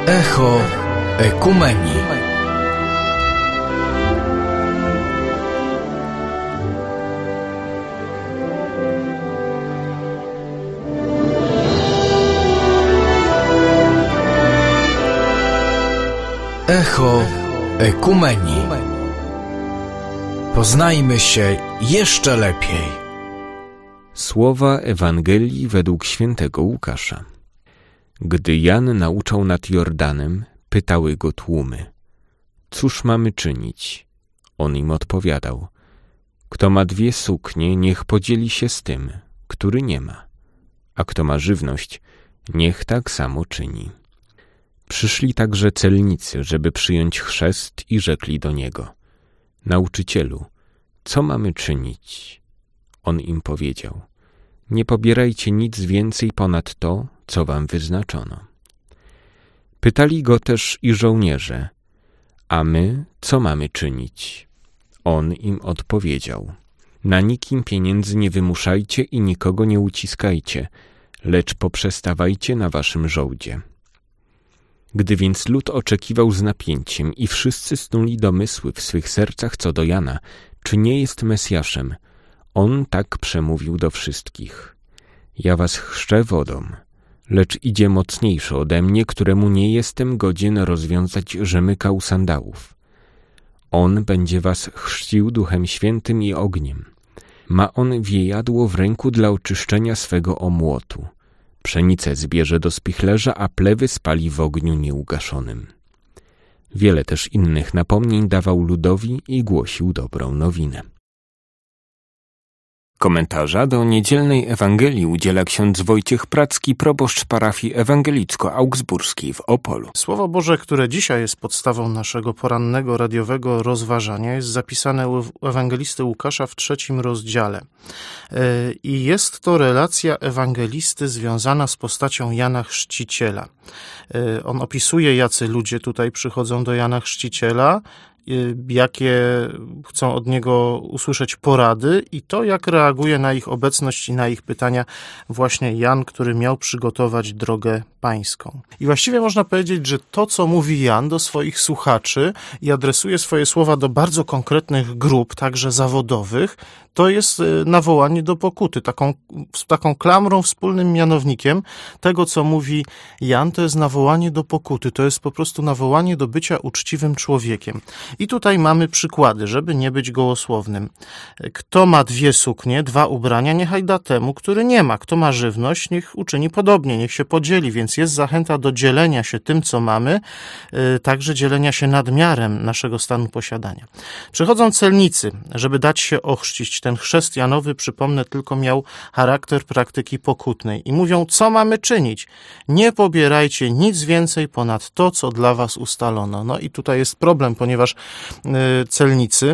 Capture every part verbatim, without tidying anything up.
Echo Ekumenii. Echo Ekumenii. Poznajmy się jeszcze lepiej. Słowa Ewangelii według świętego Łukasza. Gdy Jan nauczał nad Jordanem, pytały go tłumy: cóż mamy czynić? On im odpowiadał: kto ma dwie suknie, niech podzieli się z tym, który nie ma, a kto ma żywność, niech tak samo czyni. Przyszli także celnicy, żeby przyjąć chrzest, i rzekli do niego: Nauczycielu, co mamy czynić? On im powiedział: nie pobierajcie nic więcej ponad to, co wam wyznaczono. Pytali go też i żołnierze: a my co mamy czynić? On im odpowiedział: na nikim pieniędzy nie wymuszajcie i nikogo nie uciskajcie, lecz poprzestawajcie na waszym żołdzie. Gdy więc lud oczekiwał z napięciem i wszyscy snuli domysły w swych sercach co do Jana, czy nie jest Mesjaszem, on tak przemówił do wszystkich: ja was chrzczę wodą, lecz idzie mocniejszy ode mnie, któremu nie jestem godzien rozwiązać rzemykał sandałów. On będzie was chrzcił Duchem Świętym i ogniem. Ma on wiejadło w ręku dla oczyszczenia swego omłotu. Pszenicę zbierze do spichlerza, a plewy spali w ogniu nieugaszonym. Wiele też innych napomnień dawał ludowi i głosił dobrą nowinę. Komentarza do niedzielnej Ewangelii udziela ksiądz Wojciech Pracki, proboszcz parafii ewangelicko-augsburskiej w Opolu. Słowo Boże, które dzisiaj jest podstawą naszego porannego radiowego rozważania, jest zapisane u ewangelisty Łukasza w trzecim rozdziale. I jest to relacja ewangelisty związana z postacią Jana Chrzciciela. On opisuje, jacy ludzie tutaj przychodzą do Jana Chrzciciela, jakie chcą od niego usłyszeć porady i to, jak reaguje na ich obecność i na ich pytania właśnie Jan, który miał przygotować drogę pańską. I właściwie można powiedzieć, że to, co mówi Jan do swoich słuchaczy i adresuje swoje słowa do bardzo konkretnych grup, także zawodowych, to jest nawołanie do pokuty. Taką, taką klamrą, wspólnym mianownikiem tego, co mówi Jan, to jest nawołanie do pokuty. To jest po prostu nawołanie do bycia uczciwym człowiekiem. I tutaj mamy przykłady, żeby nie być gołosłownym. Kto ma dwie suknie, dwa ubrania, niechaj da temu, który nie ma. Kto ma żywność, niech uczyni podobnie, niech się podzieli. Więc jest zachęta do dzielenia się tym, co mamy, także dzielenia się nadmiarem naszego stanu posiadania. Przychodzą celnicy, żeby dać się ochrzcić. Ten chrzest Janowy, przypomnę, tylko miał charakter praktyki pokutnej. I mówią, co mamy czynić? Nie pobierajcie nic więcej ponad to, co dla was ustalono. No i tutaj jest problem, ponieważ celnicy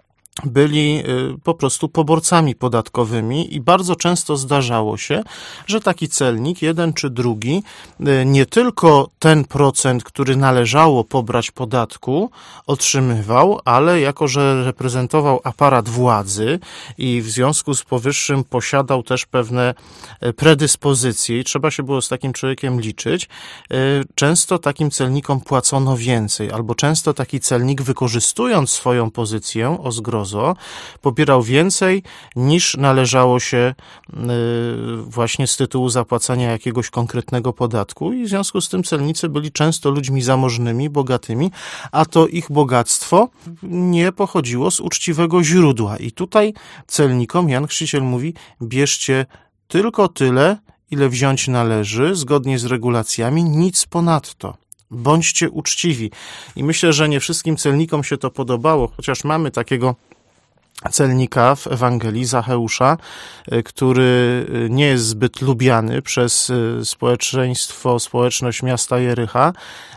byli po prostu poborcami podatkowymi i bardzo często zdarzało się, że taki celnik, jeden czy drugi, nie tylko ten procent, który należało pobrać podatku, otrzymywał, ale jako że reprezentował aparat władzy i w związku z powyższym posiadał też pewne predyspozycje i trzeba się było z takim człowiekiem liczyć, często takim celnikom płacono więcej, albo często taki celnik, wykorzystując swoją pozycję o zgrozo, pobierał więcej niż należało się właśnie z tytułu zapłacania jakiegoś konkretnego podatku i w związku z tym celnicy byli często ludźmi zamożnymi, bogatymi, a to ich bogactwo nie pochodziło z uczciwego źródła. I tutaj celnikom Jan Chrzciciel mówi, bierzcie tylko tyle, ile wziąć należy, zgodnie z regulacjami, nic ponadto. Bądźcie uczciwi. I myślę, że nie wszystkim celnikom się to podobało, chociaż mamy takiego celnika w Ewangelii, Zacheusza, który nie jest zbyt lubiany przez społeczeństwo, społeczność miasta Jericha,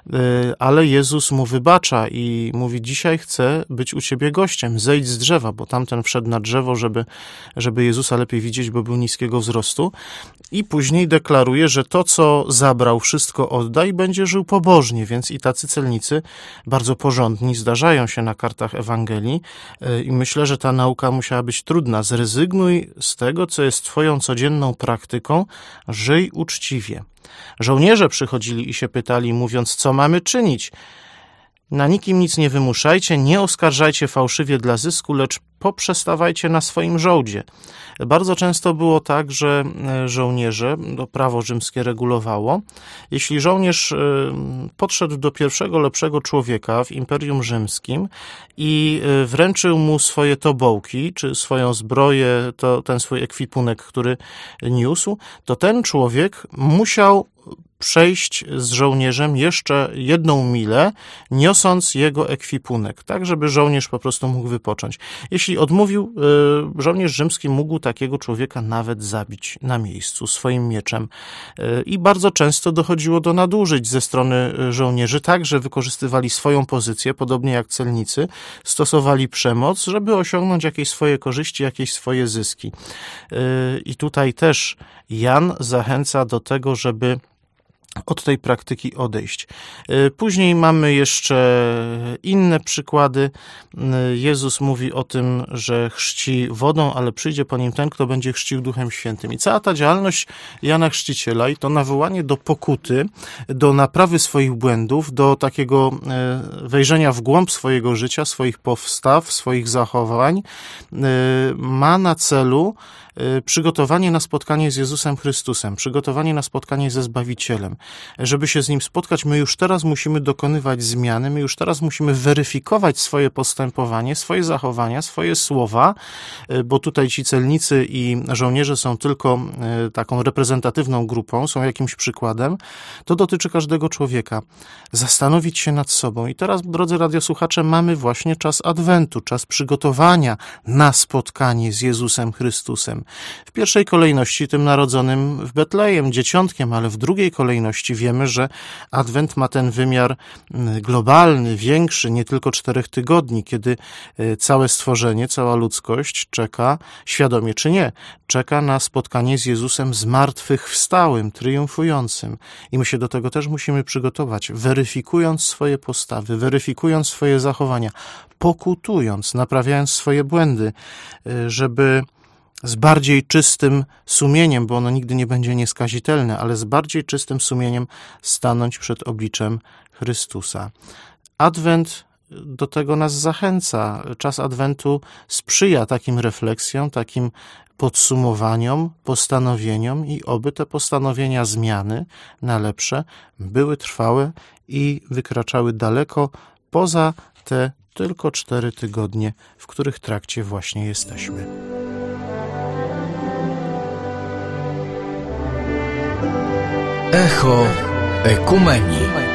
ale Jezus mu wybacza i mówi, dzisiaj chcę być u ciebie gościem, zejdź z drzewa, bo tamten wszedł na drzewo, żeby, żeby Jezusa lepiej widzieć, bo był niskiego wzrostu. I później deklaruje, że to, co zabrał, wszystko odda i będzie żył pobożnie, więc i tacy celnicy bardzo porządni zdarzają się na kartach Ewangelii i myślę, że ta ta nauka musiała być trudna. Zrezygnuj z tego, co jest twoją codzienną praktyką, żyj uczciwie. Żołnierze przychodzili i się pytali, mówiąc, co mamy czynić? Na nikim nic nie wymuszajcie, nie oskarżajcie fałszywie dla zysku, lecz poprzestawajcie na swoim żołdzie. Bardzo często było tak, że żołnierze, to prawo rzymskie regulowało, jeśli żołnierz podszedł do pierwszego lepszego człowieka w Imperium Rzymskim i wręczył mu swoje tobołki, czy swoją zbroję, to ten swój ekwipunek, który niósł, to ten człowiek musiał przejść z żołnierzem jeszcze jedną milę, niosąc jego ekwipunek, tak żeby żołnierz po prostu mógł wypocząć. Jeśli odmówił, żołnierz rzymski mógł takiego człowieka nawet zabić na miejscu swoim mieczem. I bardzo często dochodziło do nadużyć ze strony żołnierzy, tak że wykorzystywali swoją pozycję, podobnie jak celnicy, stosowali przemoc, żeby osiągnąć jakieś swoje korzyści, jakieś swoje zyski. I tutaj też Jan zachęca do tego, żeby od tej praktyki odejść. Później mamy jeszcze inne przykłady. Jezus mówi o tym, że chrzci wodą, ale przyjdzie po nim ten, kto będzie chrzcił Duchem Świętym. I cała ta działalność Jana Chrzciciela i to nawołanie do pokuty, do naprawy swoich błędów, do takiego wejrzenia w głąb swojego życia, swoich postaw, swoich zachowań, ma na celu przygotowanie na spotkanie z Jezusem Chrystusem, przygotowanie na spotkanie ze Zbawicielem. Żeby się z Nim spotkać, my już teraz musimy dokonywać zmiany, my już teraz musimy weryfikować swoje postępowanie, swoje zachowania, swoje słowa, bo tutaj ci celnicy i żołnierze są tylko taką reprezentatywną grupą, są jakimś przykładem. To dotyczy każdego człowieka. Zastanowić się nad sobą. I teraz, drodzy radiosłuchacze, mamy właśnie czas Adwentu, czas przygotowania na spotkanie z Jezusem Chrystusem. W pierwszej kolejności tym narodzonym w Betlejem, dzieciątkiem, ale w drugiej kolejności wiemy, że Adwent ma ten wymiar globalny, większy, nie tylko czterech tygodni, kiedy całe stworzenie, cała ludzkość czeka, świadomie czy nie, czeka na spotkanie z Jezusem zmartwychwstałym, triumfującym. I my się do tego też musimy przygotować, weryfikując swoje postawy, weryfikując swoje zachowania, pokutując, naprawiając swoje błędy, żeby z bardziej czystym sumieniem, bo ono nigdy nie będzie nieskazitelne, ale z bardziej czystym sumieniem stanąć przed obliczem Chrystusa. Adwent do tego nas zachęca. Czas Adwentu sprzyja takim refleksjom, takim podsumowaniom, postanowieniom i oby te postanowienia zmiany na lepsze były trwałe i wykraczały daleko poza te tylko cztery tygodnie, w których trakcie właśnie jesteśmy. Echo Ekumenii.